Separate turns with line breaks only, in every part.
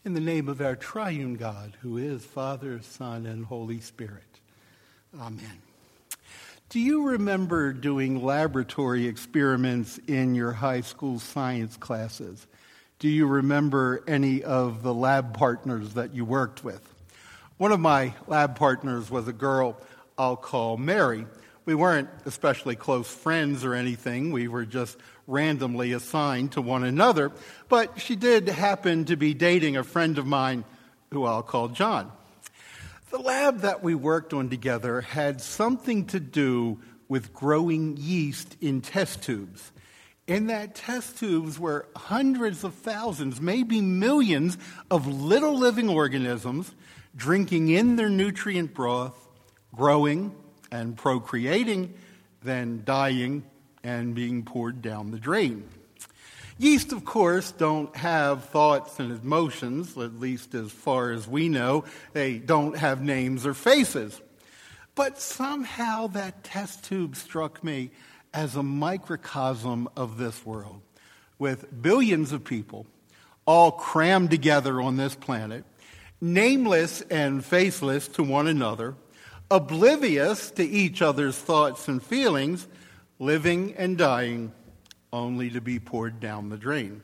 In the name of our triune God, who is Father, Son, and Holy Spirit. Amen. Do you remember doing laboratory experiments in your high school science classes? Do you remember any of the lab partners that you worked with? One of my lab partners was a girl I'll call Mary. We weren't especially close friends or anything. We were just randomly assigned to one another. But she did happen to be dating a friend of mine who I'll call John. The lab that we worked on together had something to do with growing yeast in test tubes. In that test tubes were hundreds of thousands, maybe millions of little living organisms drinking in their nutrient broth, growing and procreating, then dying and being poured down the drain. Yeast, of course, don't have thoughts and emotions, at least as far as we know. They don't have names or faces. But somehow that test tube struck me as a microcosm of this world, with billions of people all crammed together on this planet, nameless and faceless to one another, oblivious to each other's thoughts and feelings, living and dying only to be poured down the drain.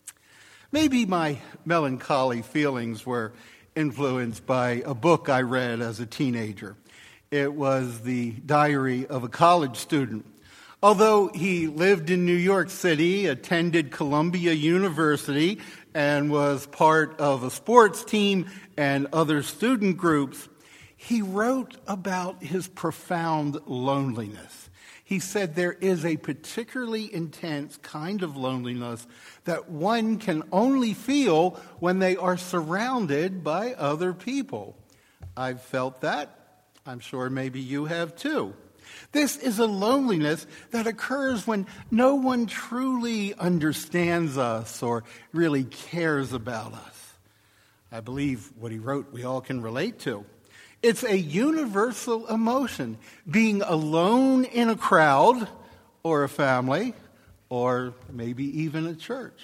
Maybe my melancholy feelings were influenced by a book I read as a teenager. It was the diary of a college student. Although he lived in New York City, attended Columbia University, and was part of a sports team and other student groups, he wrote about his profound loneliness. He said there is a particularly intense kind of loneliness that one can only feel when they are surrounded by other people. I've felt that. I'm sure maybe you have too. This is a loneliness that occurs when no one truly understands us or really cares about us. I believe what he wrote we all can relate to. It's a universal emotion, being alone in a crowd or a family or maybe even a church.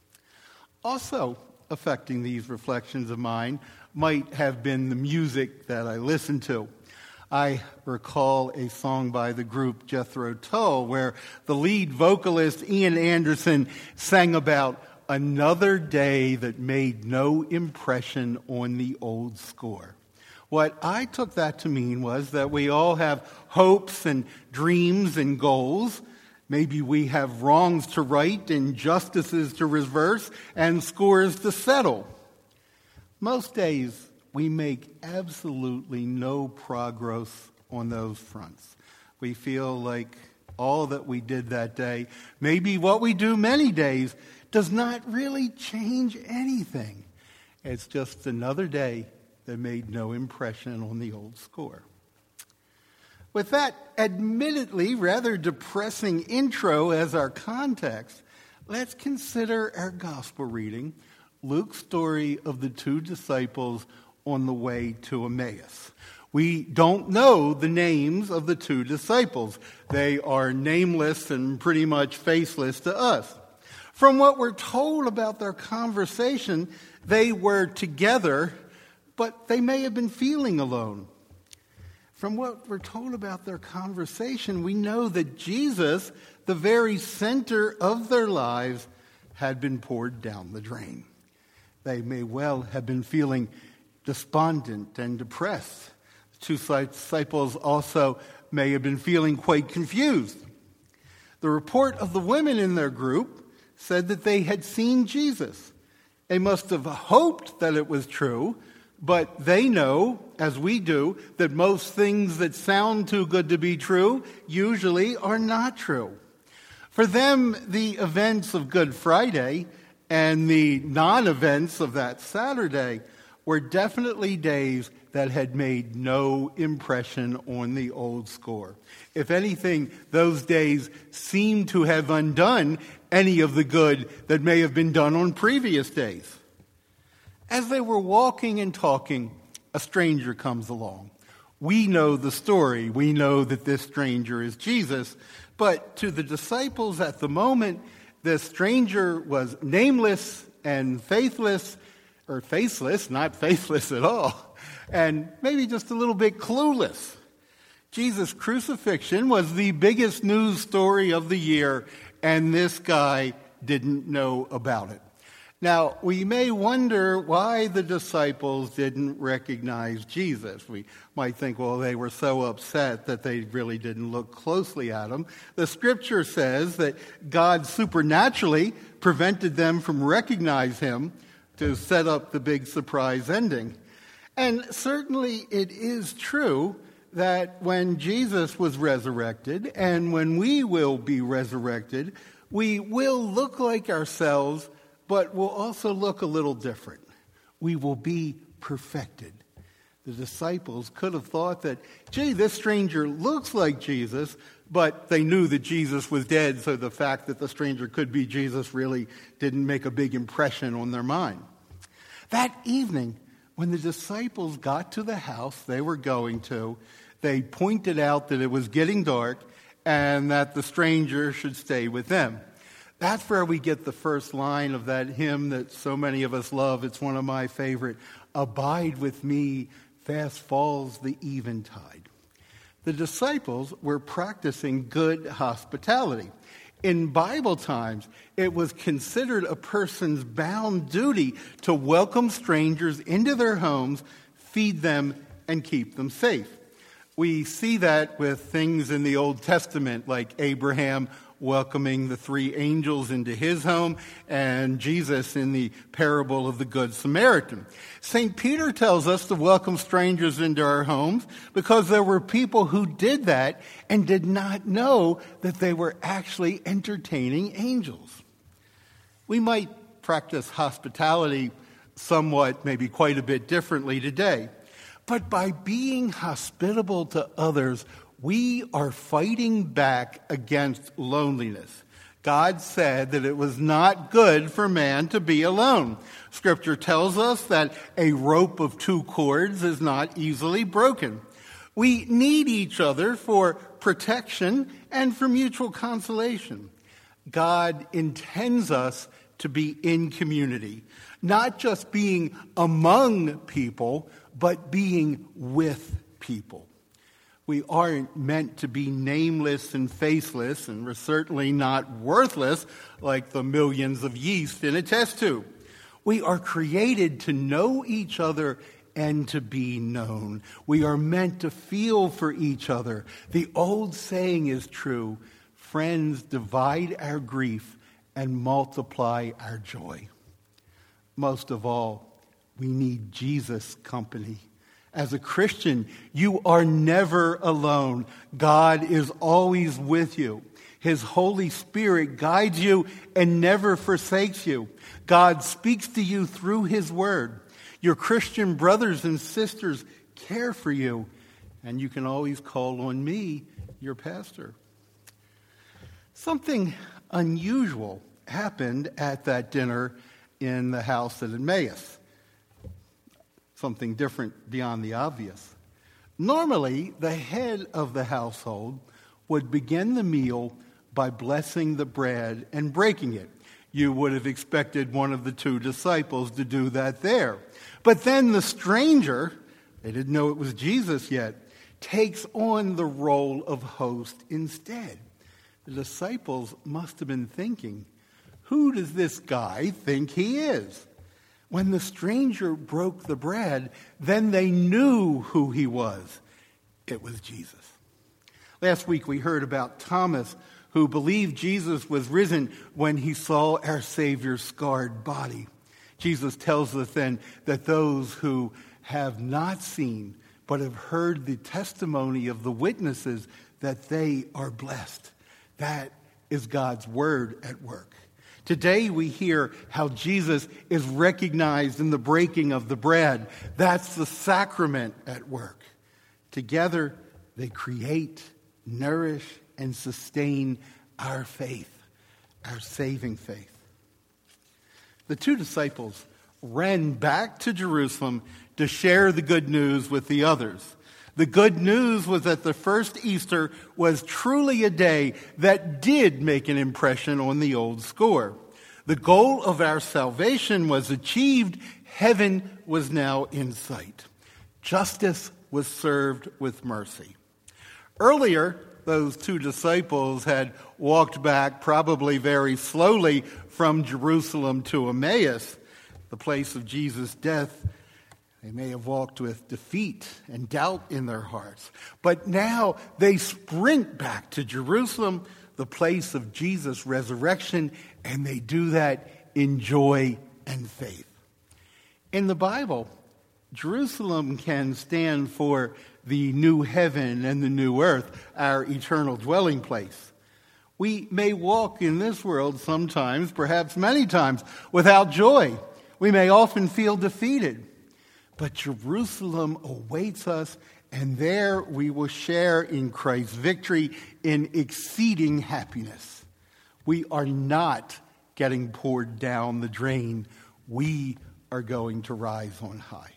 Also affecting these reflections of mine might have been the music that I listened to. I recall a song by the group Jethro Tull where the lead vocalist Ian Anderson sang about another day that made no impression on the old score. What I took that to mean was that we all have hopes and dreams and goals. Maybe we have wrongs to right, injustices to reverse, and scores to settle. Most days, we make absolutely no progress on those fronts. We feel like all that we did that day, maybe what we do many days, does not really change anything. It's just another day that made no impression on the old score. With that admittedly rather depressing intro as our context, let's consider our gospel reading, Luke's story of the two disciples on the way to Emmaus. We don't know the names of the two disciples. They are nameless and pretty much faceless to us. From what we're told about their conversation, they were together, but they may have been feeling alone. From what we're told about their conversation, we know that Jesus, the very center of their lives, had been poured down the drain. They may well have been feeling despondent and depressed. The two disciples also may have been feeling quite confused. The report of the women in their group said that they had seen Jesus. They must have hoped that it was true, but they know, as we do, that most things that sound too good to be true usually are not true. For them, the events of Good Friday and the non-events of that Saturday were definitely days that had made no impression on the old score. If anything, those days seemed to have undone any of the good that may have been done on previous days. As they were walking and talking, a stranger comes along. We know the story. We know that this stranger is Jesus. But to the disciples at the moment, this stranger was nameless and faithless, or faceless, not faithless at all, and maybe just a little bit clueless. Jesus' crucifixion was the biggest news story of the year, and this guy didn't know about it. Now, we may wonder why the disciples didn't recognize Jesus. We might think, well, they were so upset that they really didn't look closely at him. The scripture says that God supernaturally prevented them from recognizing him to set up the big surprise ending. And certainly it is true that when Jesus was resurrected and when we will be resurrected, we will look like ourselves, but we'll also look a little different. We will be perfected. The disciples could have thought that, gee, this stranger looks like Jesus, but they knew that Jesus was dead, so the fact that the stranger could be Jesus really didn't make a big impression on their mind. That evening, when the disciples got to the house they were going to, they pointed out that it was getting dark and that the stranger should stay with them. That's where we get the first line of that hymn that so many of us love. It's one of my favorite. Abide with me, fast falls the eventide. The disciples were practicing good hospitality. In Bible times, it was considered a person's bound duty to welcome strangers into their homes, feed them, and keep them safe. We see that with things in the Old Testament, like Abraham welcoming the 3 angels into his home, and Jesus in the parable of the Good Samaritan. St. Peter tells us to welcome strangers into our homes because there were people who did that and did not know that they were actually entertaining angels. We might practice hospitality somewhat, maybe quite a bit differently today. But by being hospitable to others, we are fighting back against loneliness. God said that it was not good for man to be alone. Scripture tells us that a rope of 2 cords is not easily broken. We need each other for protection and for mutual consolation. God intends us to be in community, not just being among people, but being with people. We aren't meant to be nameless and faceless, and we're certainly not worthless like the millions of yeast in a test tube. We are created to know each other and to be known. We are meant to feel for each other. The old saying is true, friends divide our grief and multiply our joy. Most of all, we need Jesus' company. As a Christian, you are never alone. God is always with you. His Holy Spirit guides you and never forsakes you. God speaks to you through His Word. Your Christian brothers and sisters care for you, and you can always call on me, your pastor. Something unusual happened at that dinner in the house at Emmaus. Something different beyond the obvious. Normally, the head of the household would begin the meal by blessing the bread and breaking it. You would have expected one of the 2 disciples to do that there. But then the stranger, they didn't know it was Jesus yet, takes on the role of host instead. The disciples must have been thinking, who does this guy think he is? When the stranger broke the bread, then they knew who he was. It was Jesus. Last week we heard about Thomas, who believed Jesus was risen when he saw our Savior's scarred body. Jesus tells us then that those who have not seen but have heard the testimony of the witnesses, that they are blessed. That is God's word at work. Today we hear how Jesus is recognized in the breaking of the bread. That's the sacrament at work. Together they create, nourish, and sustain our faith, our saving faith. The 2 disciples ran back to Jerusalem to share the good news with the others. The good news was that the first Easter was truly a day that did make an impression on the old score. The goal of our salvation was achieved. Heaven was now in sight. Justice was served with mercy. Earlier, those two disciples had walked back, probably very slowly, from Jerusalem to Emmaus, the place of Jesus' death. They may have walked with defeat and doubt in their hearts. But now they sprint back to Jerusalem, the place of Jesus' resurrection, and they do that in joy and faith. In the Bible, Jerusalem can stand for the new heaven and the new earth, our eternal dwelling place. We may walk in this world sometimes, perhaps many times, without joy. We may often feel defeated. But Jerusalem awaits us, and there we will share in Christ's victory in exceeding happiness. We are not getting poured down the drain. We are going to rise on high.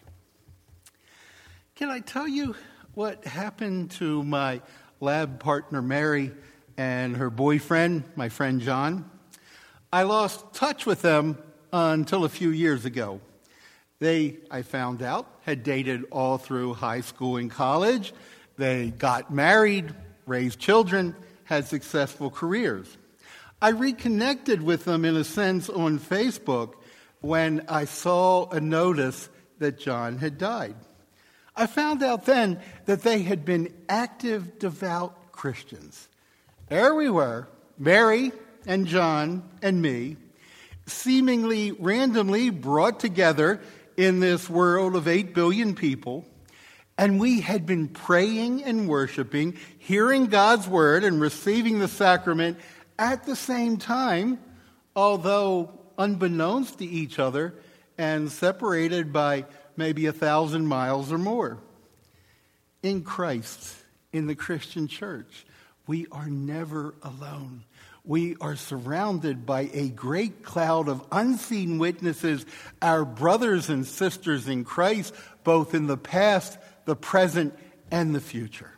Can I tell you what happened to my lab partner Mary and her boyfriend, my friend John? I lost touch with them until a few years ago. They, I found out, had dated all through high school and college. They got married, raised children, had successful careers. I reconnected with them, in a sense, on Facebook when I saw a notice that John had died. I found out then that they had been active, devout Christians. There we were, Mary and John and me, seemingly randomly brought together in this world of 8 billion people, and we had been praying and worshiping, hearing God's word and receiving the sacrament at the same time, although unbeknownst to each other and separated by maybe 1,000 miles or more. In Christ, in the Christian church, we are never alone. We are surrounded by a great cloud of unseen witnesses, our brothers and sisters in Christ, both in the past, the present, and the future.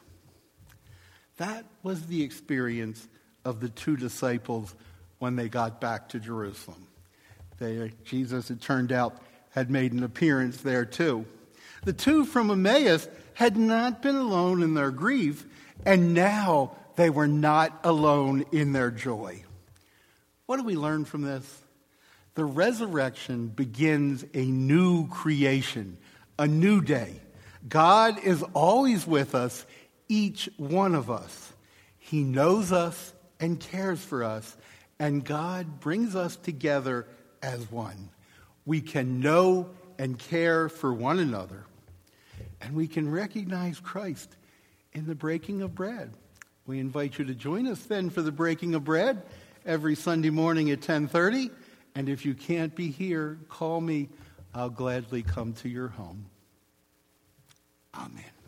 That was the experience of the two disciples when they got back to Jerusalem. Jesus, it turned out, had made an appearance there too. The two from Emmaus had not been alone in their grief, and now they were not alone in their joy. What do we learn from this? The resurrection begins a new creation, a new day. God is always with us, each one of us. He knows us and cares for us, and God brings us together as one. We can know and care for one another, and we can recognize Christ in the breaking of bread. We invite you to join us then for the breaking of bread every Sunday morning at 10:30. And if you can't be here, call me. I'll gladly come to your home. Amen.